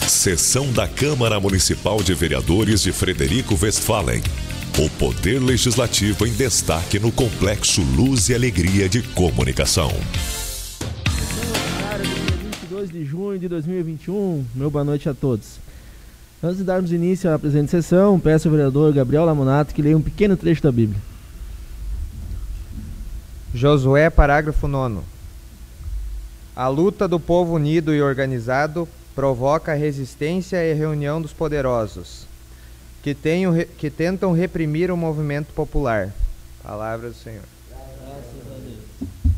Sessão da Câmara Municipal de Vereadores de Frederico Westphalen. O Poder Legislativo em destaque no Complexo Luz e Alegria de Comunicação. Dia 22 de junho de 2021. Meu boa noite a todos. Antes de darmos início à presente sessão, peço ao vereador Gabriel Lamonato que leia um pequeno trecho da Bíblia. Josué, parágrafo 9. A luta do povo unido e organizado provoca a resistência e reunião dos poderosos, que tentam reprimir o movimento popular. Palavra do Senhor. Graças a Deus.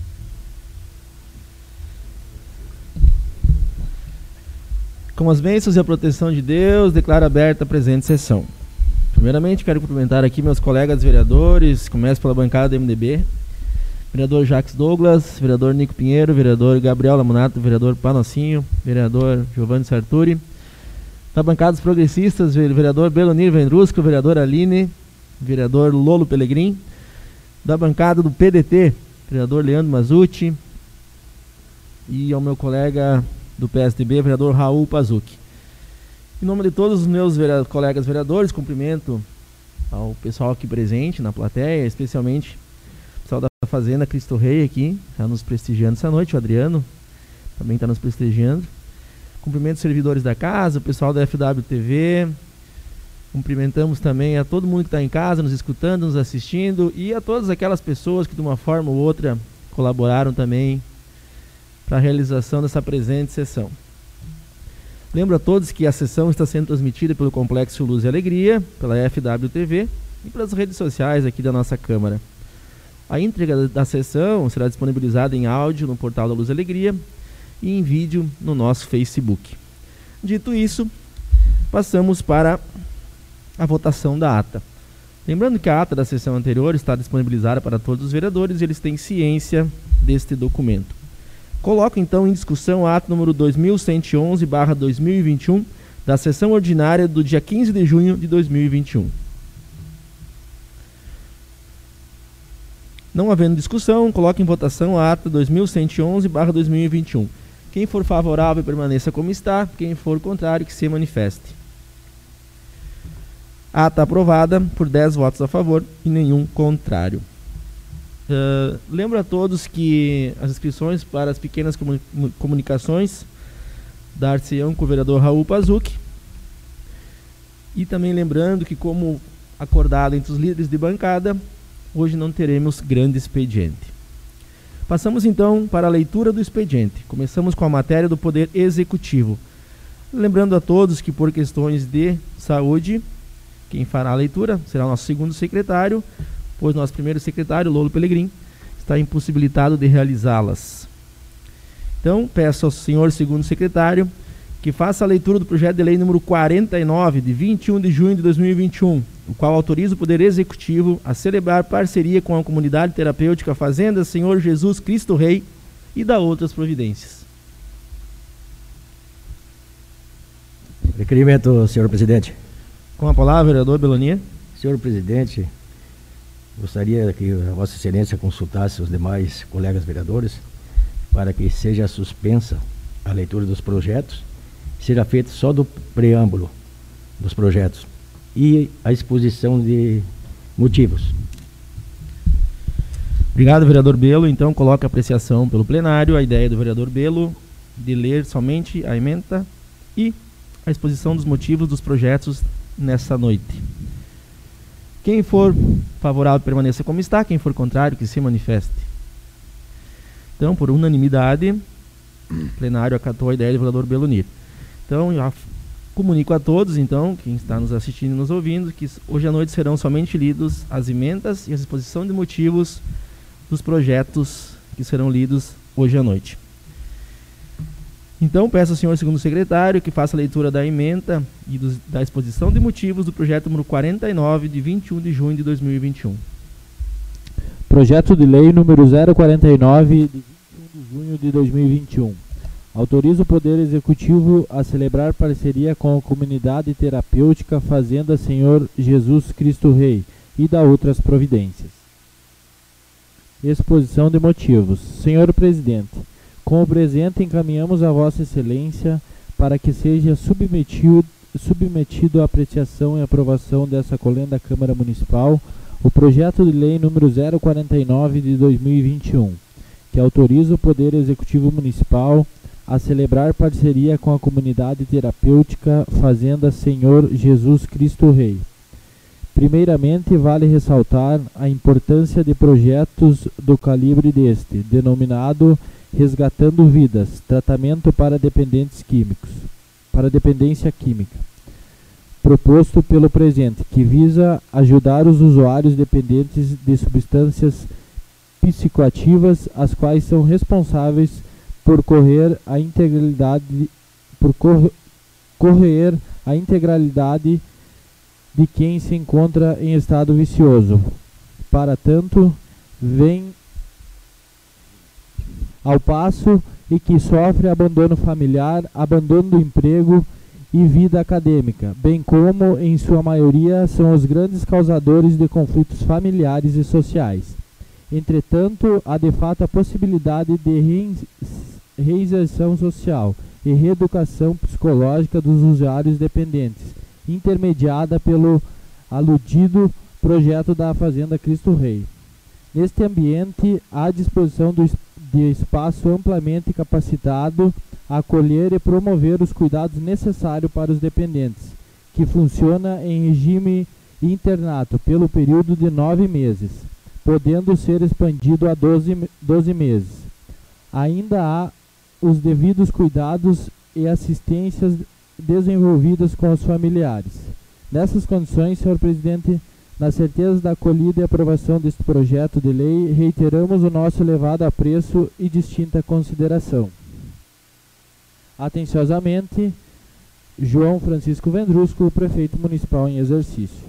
Com as bênçãos e a proteção de Deus, declaro aberta a presente sessão. Primeiramente, quero cumprimentar aqui meus colegas vereadores. Começo pela bancada do MDB. Vereador Jacques Douglas, vereador Nico Pinheiro, vereador Gabriel Lamonato, vereador Panocinho, vereador Giovanni Sarturi. Da bancada dos progressistas, vereador Belonir Vendrusco, vereador Aline, vereador Lolo Pelegrim. Da bancada do PDT, vereador Leandro Mazzucci. E ao meu colega do PSDB, vereador Raul Pazucchi. Em nome de todos os meus colegas vereadores, cumprimento ao pessoal aqui presente na plateia, especialmente o pessoal da Fazenda Cristo Rei aqui, está nos prestigiando essa noite. O Adriano também está nos prestigiando. Cumprimento os servidores da casa, o pessoal da FWTV. Cumprimentamos também a todo mundo que está em casa, nos escutando, nos assistindo, e a todas aquelas pessoas que de uma forma ou outra colaboraram também para a realização dessa presente sessão. Lembro a todos que a sessão está sendo transmitida pelo Complexo Luz e Alegria, pela FWTV e pelas redes sociais aqui da nossa Câmara. A íntegra da sessão será disponibilizada em áudio no portal da Luz e Alegria e em vídeo no nosso Facebook. Dito isso, passamos para a votação da ata. Lembrando que a ata da sessão anterior está disponibilizada para todos os vereadores e eles têm ciência deste documento. Coloco então em discussão a ata número 2111/2021 da sessão ordinária do dia 15 de junho de 2021. Não havendo discussão, coloco em votação a ata 2111/2021. Quem for favorável, permaneça como está. Quem for contrário, que se manifeste. Ata aprovada por 10 votos a favor e nenhum contrário. Lembro a todos que as inscrições para as pequenas comunicações dar-se-ão com o vereador Raul Pazucchi. E também lembrando que, como acordado entre os líderes de bancada, hoje não teremos grande expediente. Passamos então para a leitura do expediente. Começamos com a matéria do Poder Executivo. Lembrando a todos que, por questões de saúde, quem fará a leitura será o nosso segundo secretário, pois nosso primeiro secretário, Lolo Pelegrim, está impossibilitado de realizá-las. Então, peço ao senhor segundo secretário que faça a leitura do projeto de lei número 49, de 21 de junho de 2021, o qual autoriza o Poder Executivo a celebrar parceria com a comunidade terapêutica Fazenda Senhor Jesus Cristo Rei e da outras providências. Requerimento, senhor presidente. Com a palavra, vereador Belonir. Senhor presidente, gostaria que a Vossa Excelência consultasse os demais colegas vereadores para que seja suspensa a leitura dos projetos, seja feita só do preâmbulo dos projetos e a exposição de motivos. Obrigado, vereador Belo. Então, coloca a apreciação pelo plenário a ideia do vereador Belo de ler somente a ementa e a exposição dos motivos dos projetos nessa noite. Quem for favorável permaneça como está, quem for contrário que se manifeste. Então, por unanimidade, o plenário acatou a ideia do vereador Belonir. Então, eu comunico a todos, então, quem está nos assistindo e nos ouvindo, que hoje à noite serão somente lidos as emendas e a exposição de motivos dos projetos que serão lidos hoje à noite. Então, peço ao senhor segundo secretário que faça a leitura da ementa e da exposição de motivos do projeto número 49, de 21 de junho de 2021. Projeto de lei número 049, de 21 de junho de 2021. Autoriza o Poder Executivo a celebrar parceria com a comunidade terapêutica Fazenda Senhor Jesus Cristo Rei e da outras providências. Exposição de motivos. Senhor Presidente, com o presente encaminhamos a Vossa Excelência para que seja submetido à apreciação e aprovação dessa colenda Câmara Municipal o projeto de lei número 049 de 2021, que autoriza o Poder Executivo Municipal a celebrar parceria com a comunidade terapêutica Fazenda Senhor Jesus Cristo Rei. Primeiramente, vale ressaltar a importância de projetos do calibre deste, denominado Resgatando Vidas, tratamento para dependência química, proposto pelo presente, que visa ajudar os usuários dependentes de substâncias psicoativas, as quais são responsáveis por corroer a integralidade de quem se encontra em estado vicioso. Para tanto, vem ao passo e que sofre abandono familiar, abandono do emprego e vida acadêmica, bem como, em sua maioria, são os grandes causadores de conflitos familiares e sociais. Entretanto, há de fato a possibilidade de reinserção social e reeducação psicológica dos usuários dependentes, intermediada pelo aludido projeto da Fazenda Cristo Rei. Neste ambiente, há disposição de espaço amplamente capacitado a acolher e promover os cuidados necessários para os dependentes, que funciona em regime internato pelo período de 9 meses, podendo ser expandido a 12 meses. Ainda há os devidos cuidados e assistências desenvolvidas com os familiares. Nessas condições, senhor presidente, na certeza da acolhida e aprovação deste projeto de lei, reiteramos o nosso elevado apreço e distinta consideração. Atenciosamente, João Francisco Vendrusco, prefeito municipal em exercício.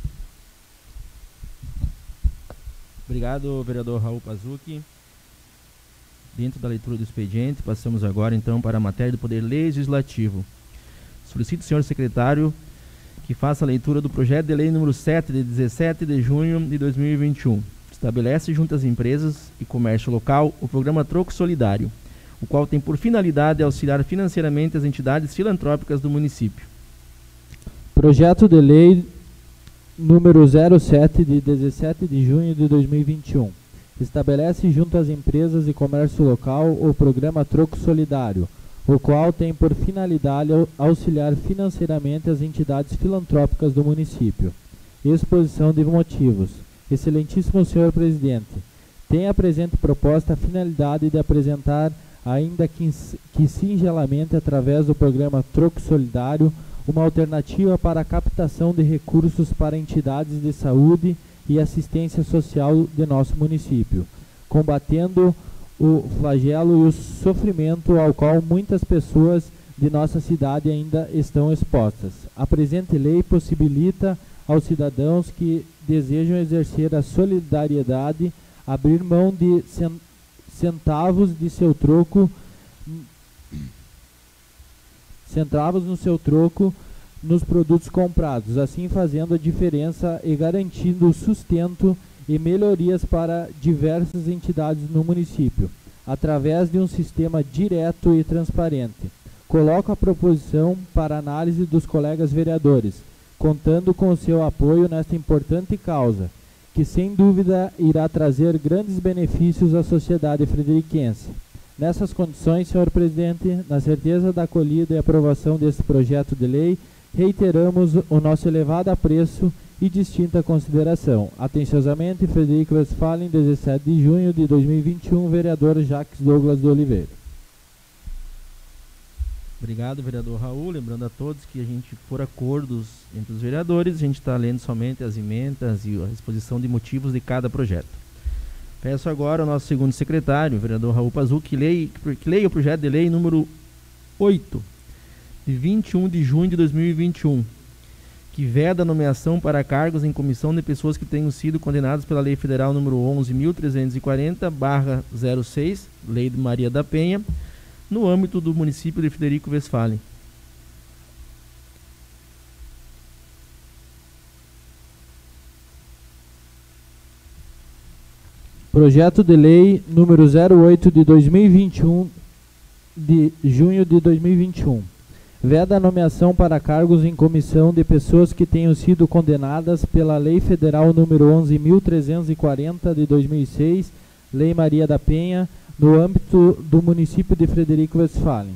Obrigado, vereador Raul Pazucchi. Dentro da leitura do expediente, passamos agora então para a matéria do Poder Legislativo. Solicito ao senhor secretário que faça a leitura do projeto de lei número 7, de 17 de junho de 2021. Estabelece junto às empresas e comércio local o programa Troco Solidário, o qual tem por finalidade auxiliar financeiramente as entidades filantrópicas do município. Projeto de lei número 07, de 17 de junho de 2021. Estabelece junto às empresas e comércio local o programa Troco Solidário, o qual tem por finalidade auxiliar financeiramente as entidades filantrópicas do município. Exposição de motivos. Excelentíssimo senhor presidente, tem a presente proposta a finalidade de apresentar, ainda que singelamente através do programa Troco Solidário, uma alternativa para a captação de recursos para entidades de saúde e assistência social de nosso município, combatendo o flagelo e o sofrimento ao qual muitas pessoas de nossa cidade ainda estão expostas. A presente lei possibilita aos cidadãos que desejam exercer a solidariedade abrir mão de centavos no seu troco nos produtos comprados, assim fazendo a diferença e garantindo o sustento e melhorias para diversas entidades no município, através de um sistema direto e transparente. Coloco a proposição para análise dos colegas vereadores, contando com o seu apoio nesta importante causa, que sem dúvida irá trazer grandes benefícios à sociedade frederiquense. Nessas condições, senhor presidente, na certeza da acolhida e aprovação deste projeto de lei, reiteramos o nosso elevado apreço e distinta consideração. Atenciosamente, Frederico Westphalen, 17 de junho de 2021, vereador Jacques Douglas de Oliveira. Obrigado, vereador Raul. Lembrando a todos que a gente, por acordos entre os vereadores, a gente está lendo somente as emendas e a exposição de motivos de cada projeto. Peço agora ao nosso segundo secretário, vereador Raul Pazucchi, que leia o projeto de lei número 8, de 21 de junho de 2021, que veda a nomeação para cargos em comissão de pessoas que tenham sido condenadas pela Lei Federal número 11.340/06, Lei de Maria da Penha, no âmbito do município de Frederico Westphalen. Projeto de lei número 08 de 2021, de junho de 2021. Veda a nomeação para cargos em comissão de pessoas que tenham sido condenadas pela Lei Federal número 11.340 de 2006, Lei Maria da Penha, no âmbito do município de Frederico Westphalen.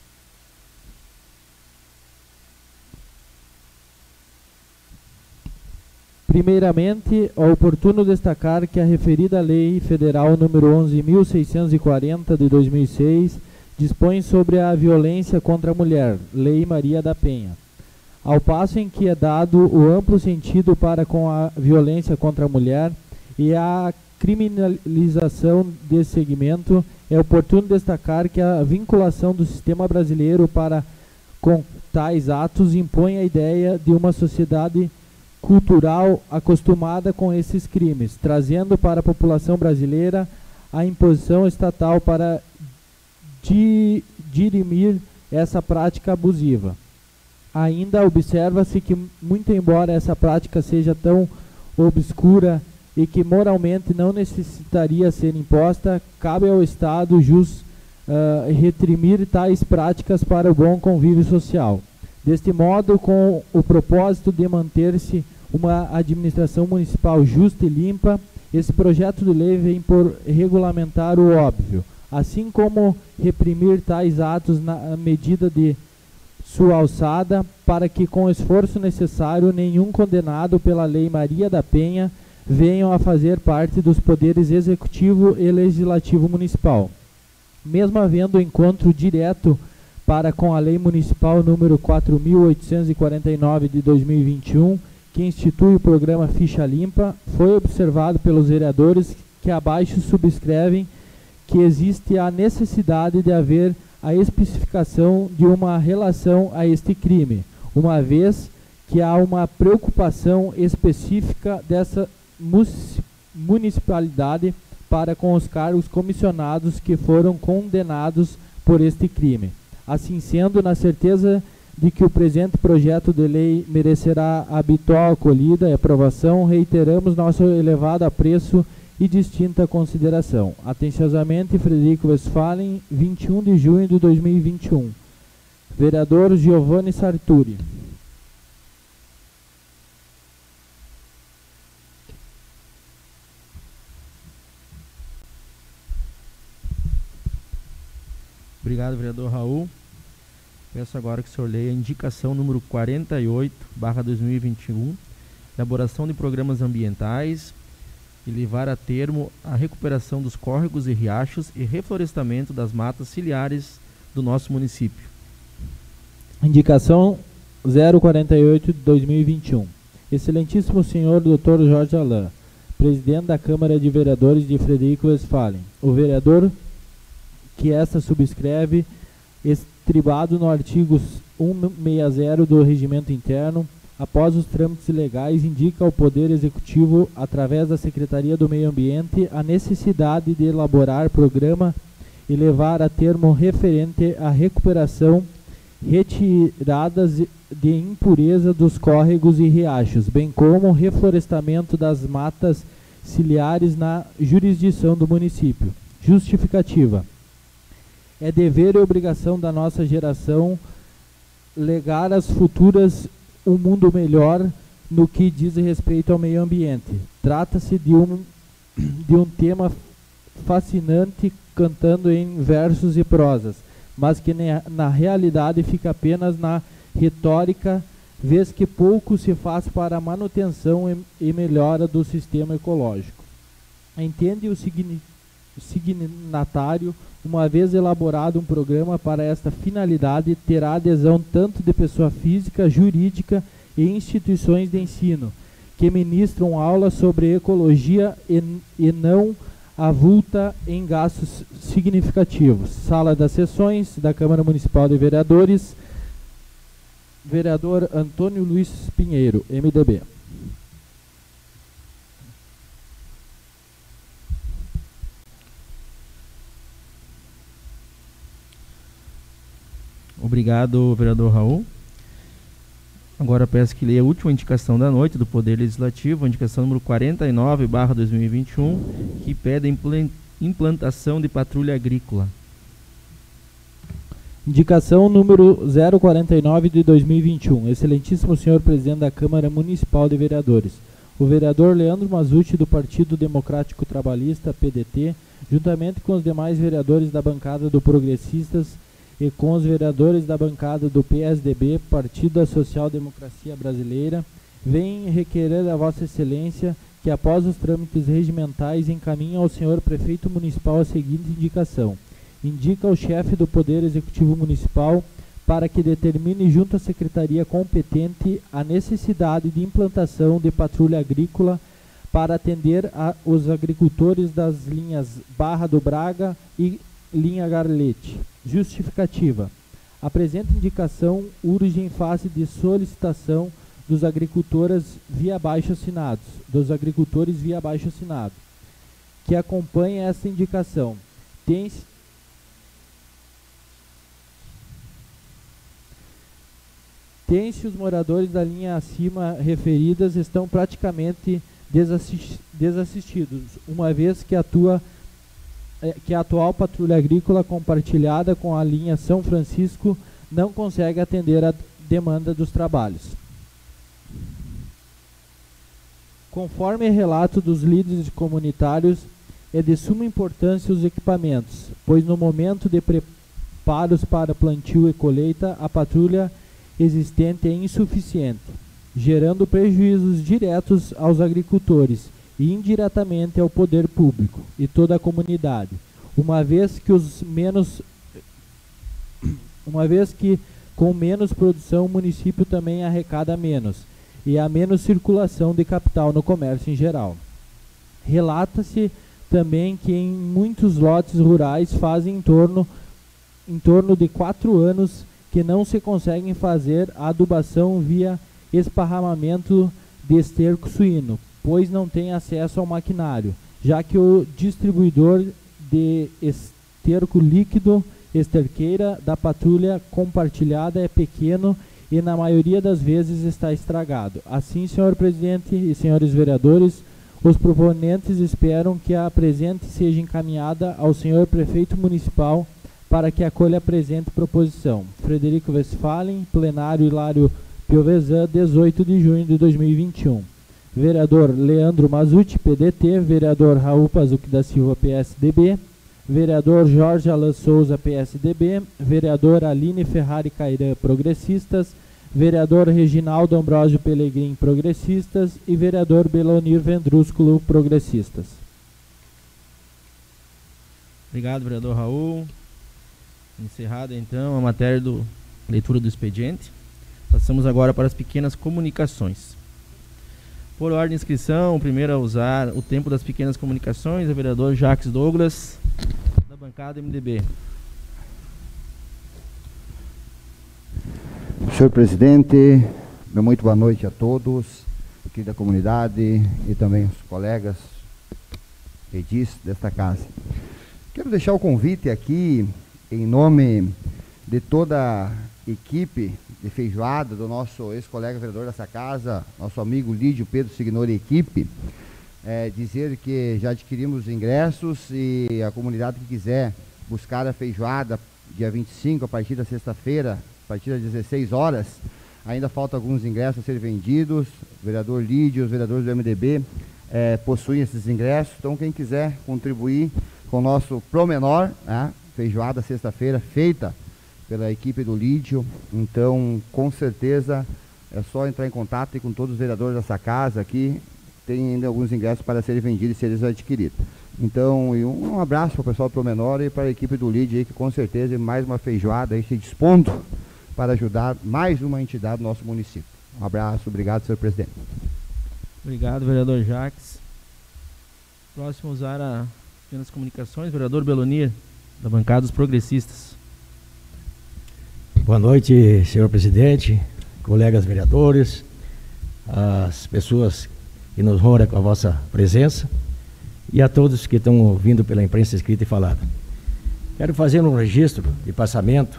Primeiramente, é oportuno destacar que a referida Lei Federal número 11.640 de 2006 dispõe sobre a violência contra a mulher, Lei Maria da Penha. Ao passo em que é dado o amplo sentido para com a violência contra a mulher e a criminalização desse segmento, é oportuno destacar que a vinculação do sistema brasileiro para com tais atos impõe a ideia de uma sociedade cultural acostumada com esses crimes, trazendo para a população brasileira a imposição estatal para dirimir essa prática abusiva. Ainda observa-se que, muito embora essa prática seja tão obscura e que moralmente não necessitaria ser imposta, cabe ao Estado reprimir tais práticas para o bom convívio social. Deste modo, com o propósito de manter-se uma administração municipal justa e limpa, esse projeto de lei vem por regulamentar o óbvio, assim como reprimir tais atos na medida de sua alçada, para que, com o esforço necessário, nenhum condenado pela Lei Maria da Penha venham a fazer parte dos poderes executivo e legislativo municipal. Mesmo havendo encontro direto para com a Lei Municipal número 4.849 de 2021, que institui o programa Ficha Limpa, foi observado pelos vereadores que abaixo subscrevem que existe a necessidade de haver a especificação de uma relação a este crime, uma vez que há uma preocupação específica dessa municipalidade para com os cargos comissionados que foram condenados por este crime. Assim sendo, na certeza de que o presente projeto de lei merecerá a habitual acolhida e aprovação, reiteramos nosso elevado apreço e distinta consideração. Atenciosamente, Frederico Westphalen, 21 de junho de 2021. Vereador Giovanni Sarturi. Obrigado, vereador Raul. Peço agora que o senhor leia a indicação número 48/2021, elaboração de programas ambientais e levar a termo a recuperação dos córregos e riachos e reflorestamento das matas ciliares do nosso município. Indicação 048 de 2021. Excelentíssimo senhor Dr. Jorge Alain, presidente da Câmara de Vereadores de Frederico Westphalen. O vereador que esta subscreve, estribado no artigo 160 do Regimento Interno, após os trâmites legais, indica ao Poder Executivo, através da Secretaria do Meio Ambiente, a necessidade de elaborar programa e levar a termo referente à recuperação, retiradas de impureza dos córregos e riachos, bem como reflorestamento das matas ciliares na jurisdição do município. Justificativa. É dever e obrigação da nossa geração legar às futuras um mundo melhor no que diz respeito ao meio ambiente. Trata-se de um tema fascinante, cantando em versos e prosas, mas que na realidade fica apenas na retórica, vez que pouco se faz para a manutenção e melhora do sistema ecológico. Entende o signatário, uma vez elaborado um programa para esta finalidade, terá adesão tanto de pessoa física, jurídica e instituições de ensino, que ministram aulas sobre ecologia e não avulta em gastos significativos. Sala das sessões da Câmara Municipal de Vereadores, vereador Antônio Luiz Pinheiro, MDB. Obrigado, vereador Raul. Agora peço que leia a última indicação da noite do Poder Legislativo, a indicação número 49/2021, que pede a implantação de patrulha agrícola. Indicação número 049 de 2021. Excelentíssimo senhor presidente da Câmara Municipal de Vereadores. O vereador Leandro Mazzucci, do Partido Democrático Trabalhista, PDT, juntamente com os demais vereadores da bancada do Progressistas e com os vereadores da bancada do PSDB, Partido da Social Democracia Brasileira, vem requerer a Vossa Excelência que, após os trâmites regimentais, encaminhe ao senhor prefeito municipal a seguinte indicação. Indica ao chefe do Poder Executivo Municipal para que determine junto à secretaria competente a necessidade de implantação de patrulha agrícola para atender os agricultores das linhas Barra do Braga e linha Garlete. Justificativa. A presente indicação urge em face de solicitação dos agricultores via abaixo assinados, que acompanha esta indicação. Tem-se os moradores da linha acima referidas estão praticamente desassistidos, uma vez que a atual patrulha agrícola compartilhada com a linha São Francisco não consegue atender a demanda dos trabalhos. Conforme relato dos líderes comunitários, é de suma importância os equipamentos, pois no momento de preparos para plantio e colheita, a patrulha existente é insuficiente, gerando prejuízos diretos aos agricultores e indiretamente ao poder público e toda a comunidade, uma vez que com menos produção o município também arrecada menos e há menos circulação de capital no comércio em geral. Relata-se também que em muitos lotes rurais fazem em torno de 4 anos que não se conseguem fazer a adubação via esparramamento de esterco suíno, pois não tem acesso ao maquinário, já que o distribuidor de esterco líquido, esterqueira, da patrulha compartilhada é pequeno e na maioria das vezes está estragado. Assim, senhor presidente e senhores vereadores, os proponentes esperam que a presente seja encaminhada ao senhor prefeito municipal para que acolha a presente proposição. Frederico Westphalen, plenário Hilário Piovesan, 18 de junho de 2021. Vereador Leandro Mazzucci, PDT. Vereador Raul Pazuc da Silva, PSDB. Vereador Jorge Alan Souza, PSDB. Vereador Aline Ferrari Cairan, Progressistas. Vereador Reginaldo Ambrósio Pelegrim, Progressistas. E vereador Belonir Vendrúsculo, Progressistas. Obrigado, vereador Raul. Encerrada então a matéria do leitura do expediente, passamos agora para as pequenas comunicações. Por ordem de inscrição, o primeiro a usar o tempo das pequenas comunicações é o vereador Jacques Douglas, da bancada MDB. Senhor presidente, muito boa noite a todos aqui da comunidade e também os colegas edis desta casa. Quero deixar o convite aqui em nome de toda a equipe de feijoada do nosso ex-colega vereador dessa casa, nosso amigo Lídio Pedro Signori e equipe, dizer que já adquirimos ingressos e a comunidade que quiser buscar a feijoada dia 25, a partir da sexta-feira, a partir das 16 horas, ainda faltam alguns ingressos a serem vendidos. O vereador Lídio, os vereadores do MDB possuem esses ingressos, então quem quiser contribuir com o nosso promenor, né? Feijoada sexta-feira feita pela equipe do Lídio, então com certeza é só entrar em contato com todos os vereadores dessa casa aqui, tem ainda alguns ingressos para serem vendidos e serem adquiridos. Então, um abraço para o pessoal do Promenor e para a equipe do Lídio aí, que com certeza mais uma feijoada aí se dispondo para ajudar mais uma entidade do nosso município. Um abraço, obrigado, senhor presidente. Obrigado, vereador Jacques. Próximo a usar as pequenas comunicações, vereador Belonir, da bancada dos Progressistas. Boa noite, senhor presidente, colegas vereadores, as pessoas que nos honram com a vossa presença e a todos que estão ouvindo pela imprensa escrita e falada. Quero fazer um registro de passamento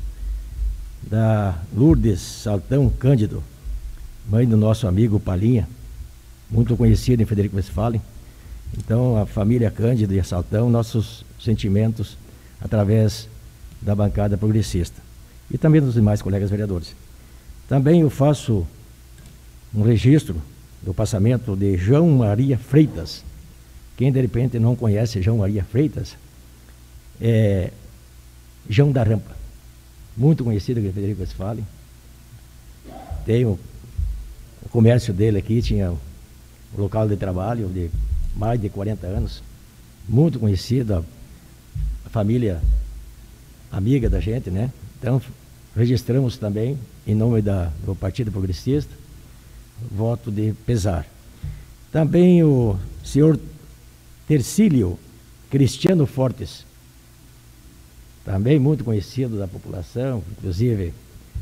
da Lourdes Saltão Cândido, mãe do nosso amigo Palinha, muito conhecida em Frederico Westphalen. Então, a família Cândido e a Saltão, nossos sentimentos através da bancada progressista e também dos demais colegas vereadores. Também eu faço um registro do passamento de João Maria Freitas. Quem de repente não conhece João Maria Freitas é João da Rampa, muito conhecido que Frederico Westphalen. Tem o comércio dele aqui, tinha um local de trabalho de mais de 40 anos, muito conhecido, a família amiga da gente, né? Então, registramos também, em nome do Partido Progressista, voto de pesar. Também o senhor Tercílio Cristiano Fortes, também muito conhecido da população, inclusive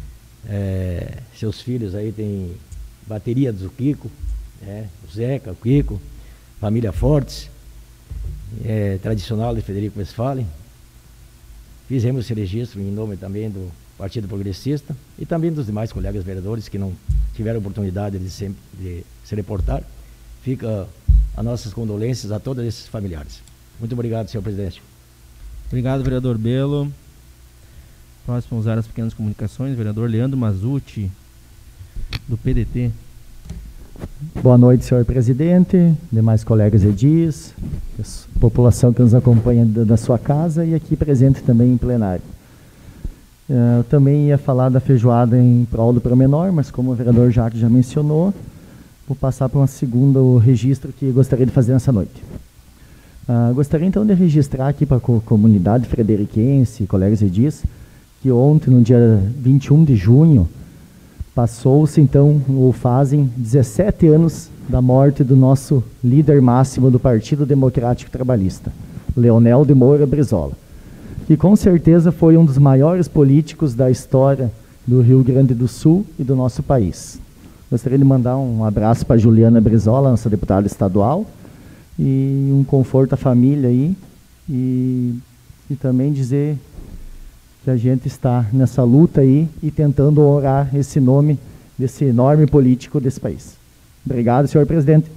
seus filhos aí têm bateria do Kiko, o Zeca, o Kiko, família Fortes, tradicional de Frederico Westphalen. Fizemos esse registro em nome também do Partido Progressista e também dos demais colegas vereadores que não tiveram oportunidade de se reportar. Fica as nossas condolências a todos esses familiares. Muito obrigado, senhor presidente. Obrigado, vereador Belo. Próximo a usar as pequenas comunicações, vereador Leandro Mazzucci, do PDT. Boa noite, senhor presidente, demais colegas edis, população que nos acompanha da sua casa e aqui presente também em plenário. Eu também ia falar da feijoada em prol do Promenor, mas como o vereador Jacques já mencionou, vou passar para um segundo registro que gostaria de fazer nessa noite. Gostaria então de registrar aqui para a comunidade frederiquense, colegas edis, que ontem, no dia 21 de junho, passou-se então, ou fazem 17 anos da morte do nosso líder máximo do Partido Democrático Trabalhista, Leonel de Moura Brizola, que com certeza foi um dos maiores políticos da história do Rio Grande do Sul e do nosso país. Gostaria de mandar um abraço para Juliana Brizola, nossa deputada estadual, e um conforto à família aí, e também dizer que a gente está nessa luta aí e tentando honrar esse nome desse enorme político desse país. Obrigado, senhor presidente.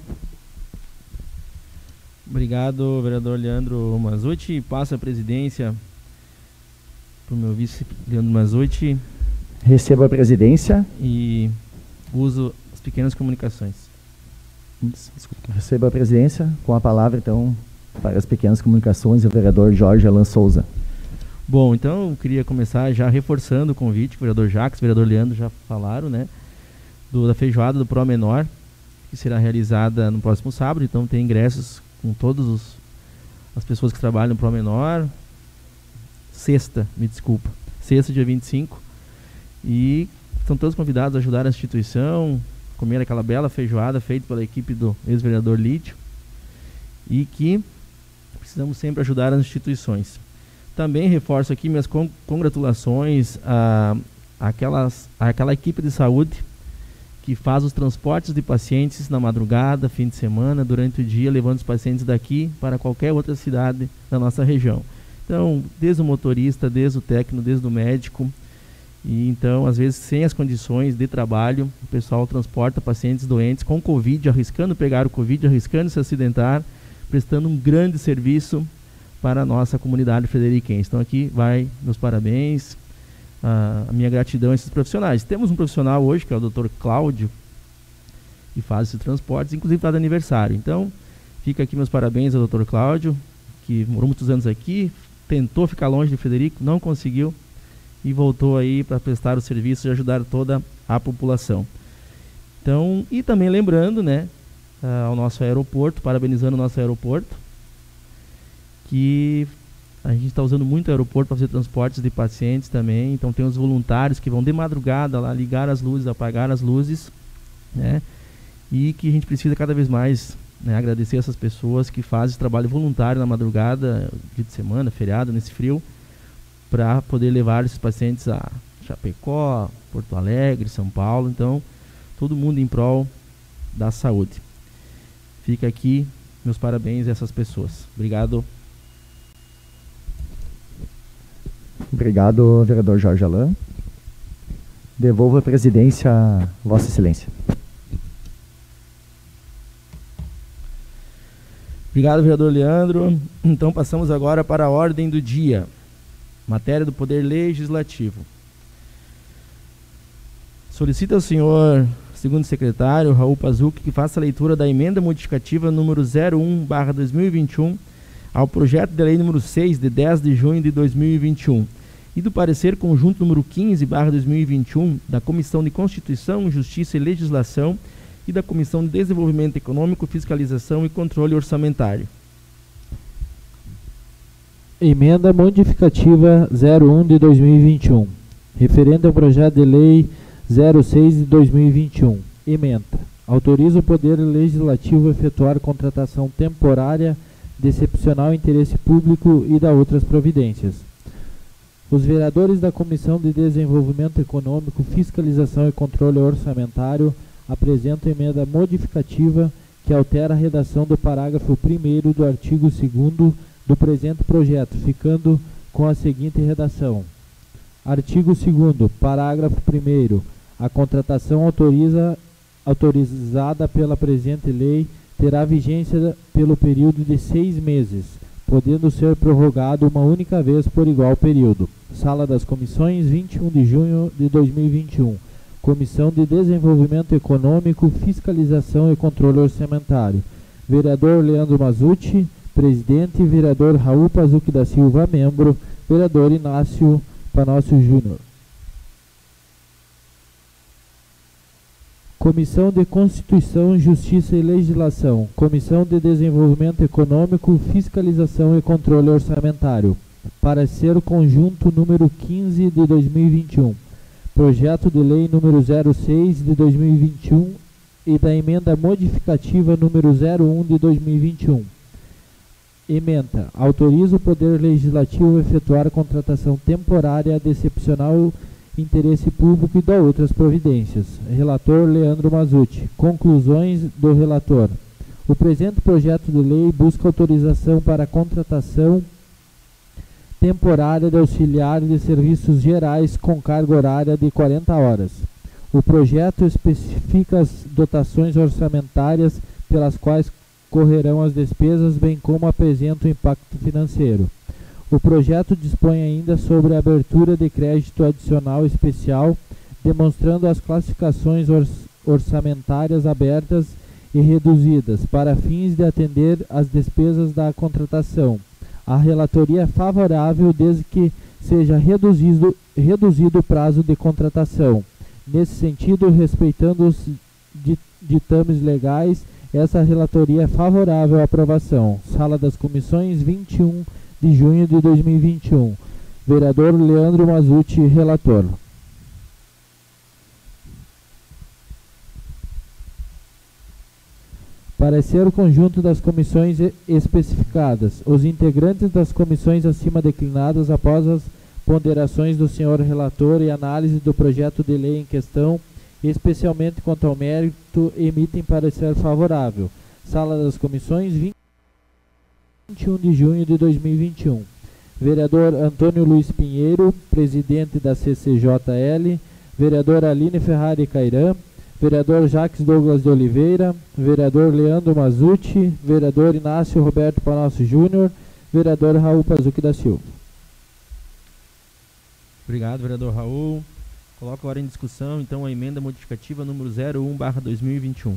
Obrigado, vereador Leandro Mazzucci. Passa a presidência para o meu vice, Leandro Mazzucci. Recebo a presidência. E uso as pequenas comunicações. Desculpa. Recebo a presidência. Com a palavra, então, para as pequenas comunicações, o vereador Jorge Alan Souza. Bom, então eu queria começar já reforçando o convite, o vereador Jacques, o vereador Leandro já falaram, né, da feijoada do Promenor, que será realizada no próximo sábado. Então tem ingressos com todas as pessoas que trabalham no Promenor. Sexta, dia 25. E estão todos convidados a ajudar a instituição, comer aquela bela feijoada feita pela equipe do ex-vereador Lídio, e que precisamos sempre ajudar as instituições. Também reforço aqui minhas congratulações àquela equipe de saúde que faz os transportes de pacientes na madrugada, fim de semana, durante o dia, levando os pacientes daqui para qualquer outra cidade da nossa região. Então, desde o motorista, desde o técnico, desde o médico, e então, às vezes, sem as condições de trabalho, o pessoal transporta pacientes doentes com Covid, arriscando pegar o Covid, arriscando se acidentar, prestando um grande serviço para a nossa comunidade frederiquense. Então aqui vai meus parabéns, a minha gratidão a esses profissionais. Temos um profissional hoje, que é o Dr. Cláudio, que faz esses transportes, inclusive está de aniversário. Então, fica aqui meus parabéns ao Dr. Cláudio, que morou muitos anos aqui, tentou ficar longe de Frederico, não conseguiu, e voltou aí para prestar o serviço e ajudar toda a população. Então, e também lembrando, né, ao nosso aeroporto, parabenizando o nosso aeroporto, que a gente está usando muito o aeroporto para fazer transportes de pacientes também. Então tem os voluntários que vão de madrugada lá ligar as luzes, apagar as luzes, né? E que a gente precisa cada vez mais, né, agradecer essas pessoas que fazem esse trabalho voluntário na madrugada, dia de semana, feriado, nesse frio, para poder levar esses pacientes a Chapecó, Porto Alegre, São Paulo. Então, todo mundo em prol da saúde. Fica aqui meus parabéns a essas pessoas. Obrigado. Obrigado, vereador Jorge Alan. Devolvo a presidência a Vossa Excelência. Obrigado, vereador Leandro. Então passamos agora para a ordem do dia. Matéria do Poder Legislativo. Solicita ao senhor segundo secretário Raul Pazuc que faça a leitura da emenda modificativa número 01/2021 ao projeto de lei número 6 de 10 de junho de 2021 e do parecer conjunto número 15/2021 da Comissão de Constituição, Justiça e Legislação e da Comissão de Desenvolvimento Econômico, Fiscalização e Controle Orçamentário. Emenda modificativa 01 de 2021, referente ao projeto de lei 06 de 2021. Emenda. Autoriza o Poder Legislativo a efetuar contratação temporária de excepcional interesse público e da outras providências. Os vereadores da Comissão de Desenvolvimento Econômico, Fiscalização e Controle Orçamentário apresentam emenda modificativa que altera a redação do parágrafo 1º do artigo 2º do presente projeto, ficando com a seguinte redação. Artigo 2º, parágrafo 1º. A contratação autorizada pela presente lei terá vigência pelo período de 6 meses, podendo ser prorrogado uma única vez por igual período. Sala das Comissões, 21 de junho de 2021. Comissão de Desenvolvimento Econômico, Fiscalização e Controle Orçamentário. Vereador Leandro Mazzucci, presidente. Vereador Raul Pazuc da Silva, membro. Vereador Inácio Panócio Júnior. Comissão de Constituição, Justiça e Legislação. Comissão de Desenvolvimento Econômico, Fiscalização e Controle Orçamentário. Parecer conjunto número 15 de 2021. Projeto de lei número 06 de 2021 e da emenda modificativa número 01 de 2021. Emenda. Autoriza o Poder Legislativo a efetuar contratação temporária de excepcional interesse público e da outras providências. Relator Leandro Mazzucci. Conclusões do relator. O presente projeto de lei busca autorização para a contratação temporária de auxiliar de serviços gerais com carga horária de 40 horas. O projeto especifica as dotações orçamentárias pelas quais correrão as despesas, bem como apresenta o impacto financeiro. O projeto dispõe ainda sobre a abertura de crédito adicional especial, demonstrando as classificações orçamentárias abertas e reduzidas para fins de atender às despesas da contratação. A relatoria é favorável desde que seja reduzido o prazo de contratação. Nesse sentido, respeitando os ditames legais, essa relatoria é favorável à aprovação. Sala das Comissões, 21 de junho de 2021. Vereador Leandro Mazzucci, relator. Parecer conjunto das comissões especificadas. Os integrantes das comissões acima declinadas, após as ponderações do senhor relator e análise do projeto de lei em questão, especialmente quanto ao mérito, emitem parecer favorável. Sala das Comissões, 21 de junho de 2021. Vereador Antônio Luiz Pinheiro, presidente da CCJL. Vereador Aline Ferrari Cairã. Vereador Jacques Douglas de Oliveira. Vereador Leandro Mazzucci. Vereador Inácio Roberto Panócio Júnior. Vereador Raul Pazuc da Silva. Obrigado, vereador Raul. Coloco agora em discussão, então, a emenda modificativa número 01/2021.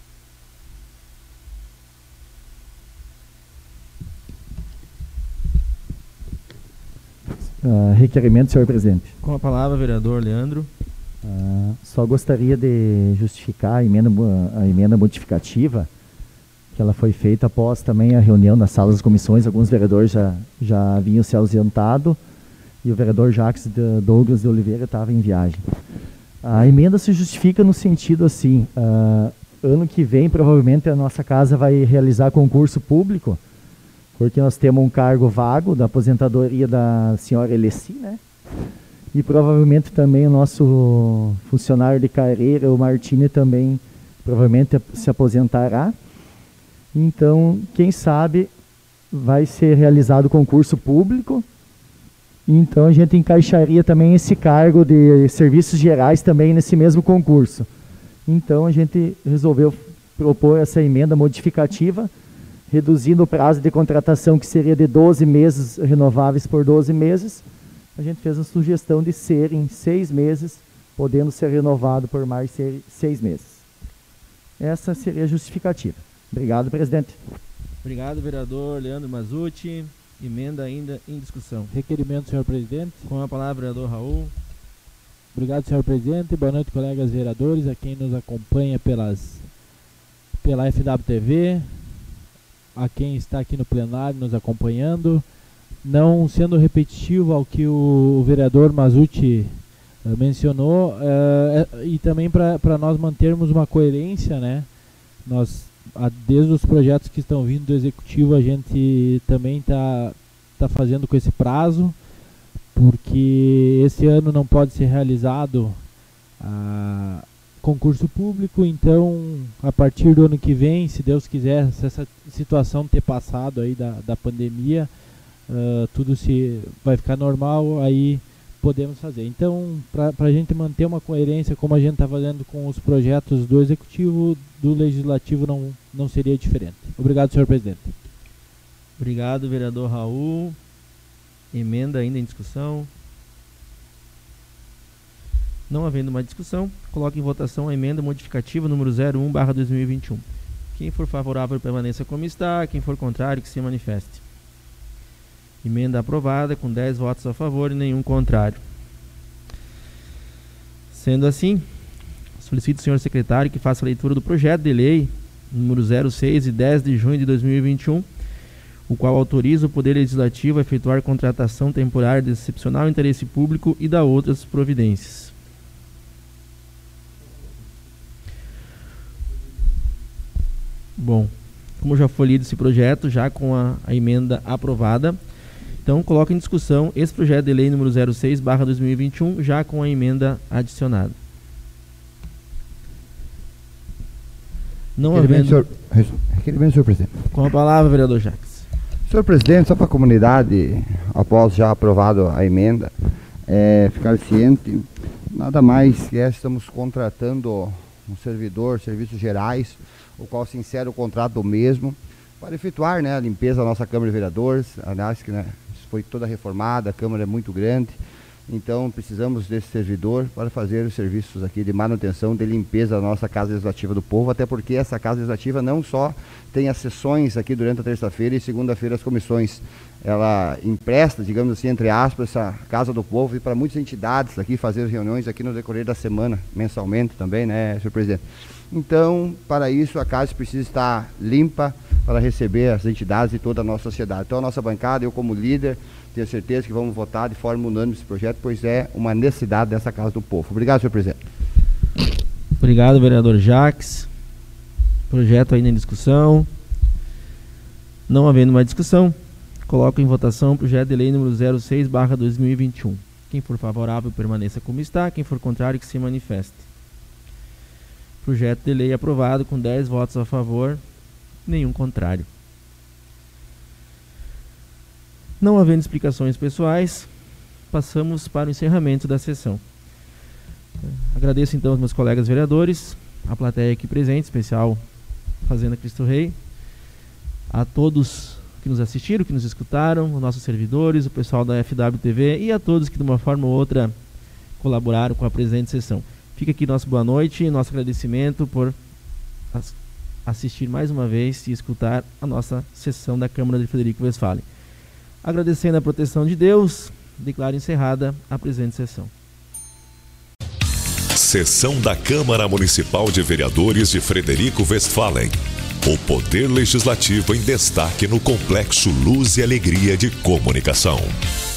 Requerimento, senhor presidente. Com a palavra, vereador Leandro. Só gostaria de justificar a emenda modificativa, que ela foi feita após também a reunião nas salas das comissões. Alguns vereadores já haviam se ausentado e o vereador Jacques Douglas de Oliveira estava em viagem. A emenda se justifica no sentido assim, ano que vem provavelmente a nossa casa vai realizar concurso público, porque nós temos um cargo vago da aposentadoria da senhora Eleci, né? E provavelmente também o nosso funcionário de carreira, o Martini, também provavelmente se aposentará. Então, quem sabe vai ser realizado concurso público. Então a gente encaixaria também esse cargo de serviços gerais também nesse mesmo concurso. Então a gente resolveu propor essa emenda modificativa, reduzindo o prazo de contratação, que seria de 12 meses, renováveis por 12 meses, a gente fez a sugestão de ser em 6 meses, podendo ser renovado por mais 6 meses. Essa seria a justificativa. Obrigado, presidente. Obrigado, vereador Leandro Mazzucchi. Emenda ainda em discussão. Requerimento, senhor presidente. Com a palavra, vereador Raul. Obrigado, senhor presidente. Boa noite, colegas vereadores, a quem nos acompanha pela FWTV, a quem está aqui no plenário nos acompanhando. Não sendo repetitivo ao que o vereador Mazzucchi mencionou, e também para nós mantermos uma coerência, né? Nós, desde os projetos que estão vindo do Executivo, a gente também está fazendo com esse prazo, porque esse ano não pode ser realizado concurso público, então a partir do ano que vem, se Deus quiser, se essa situação ter passado aí da pandemia, tudo vai ficar normal, aí podemos fazer. Então, para a gente manter uma coerência, como a gente está fazendo com os projetos do Executivo, do Legislativo não seria diferente. Obrigado, senhor presidente. Obrigado, vereador Raul. Emenda ainda em discussão. Não havendo mais discussão, coloque em votação a emenda modificativa número 01/2021. Quem for favorável permaneça como está, quem for contrário que se manifeste. Emenda aprovada com 10 votos a favor e nenhum contrário. Sendo assim, solicito ao senhor secretário que faça a leitura do projeto de lei número 06 de 10 de junho de 2021, o qual autoriza o Poder Legislativo a efetuar contratação temporária de excepcional interesse público e da outras providências. Bom, como já foi lido esse projeto, já com a emenda aprovada, então coloco em discussão esse projeto de lei número 06/2021, já com a emenda adicionada. Não havendo... Requerimento, senhor presidente. Com a palavra, vereador Jacques. Senhor presidente, só para a comunidade, após já aprovado a emenda, ficar ciente, nada mais que estamos contratando um servidor, serviços gerais, o qual se insere o contrato do mesmo, para efetuar, né, a limpeza da nossa Câmara de Vereadores. Aliás, que, né, foi toda reformada, a Câmara é muito grande, então precisamos desse servidor para fazer os serviços aqui de manutenção, de limpeza da nossa Casa Legislativa do Povo, até porque essa Casa Legislativa não só tem as sessões aqui durante a terça-feira e segunda-feira as comissões, ela empresta, digamos assim, entre aspas, essa Casa do Povo e para muitas entidades aqui fazer reuniões aqui no decorrer da semana, mensalmente também, né, senhor presidente? Então, para isso, a casa precisa estar limpa para receber as entidades e toda a nossa sociedade. Então, a nossa bancada, eu como líder, tenho certeza que vamos votar de forma unânime esse projeto, pois é uma necessidade dessa Casa do Povo. Obrigado, senhor presidente. Obrigado, vereador Jacques. Projeto ainda em discussão. Não havendo mais discussão, coloco em votação o projeto de lei número 06/2021. Quem for favorável, permaneça como está. Quem for contrário, que se manifeste. Projeto de lei aprovado com 10 votos a favor, nenhum contrário. Não havendo explicações pessoais, passamos para o encerramento da sessão. Agradeço então aos meus colegas vereadores, a plateia aqui presente, especial Fazenda Cristo Rei, a todos que nos assistiram, que nos escutaram, os nossos servidores, o pessoal da FWTV e a todos que de uma forma ou outra colaboraram com a presente sessão. Fica aqui nossa boa noite e nosso agradecimento por assistir mais uma vez e escutar a nossa sessão da Câmara de Frederico Westphalen. Agradecendo a proteção de Deus, declaro encerrada a presente sessão. Sessão da Câmara Municipal de Vereadores de Frederico Westphalen. O Poder Legislativo em destaque no Complexo Luz e Alegria de Comunicação.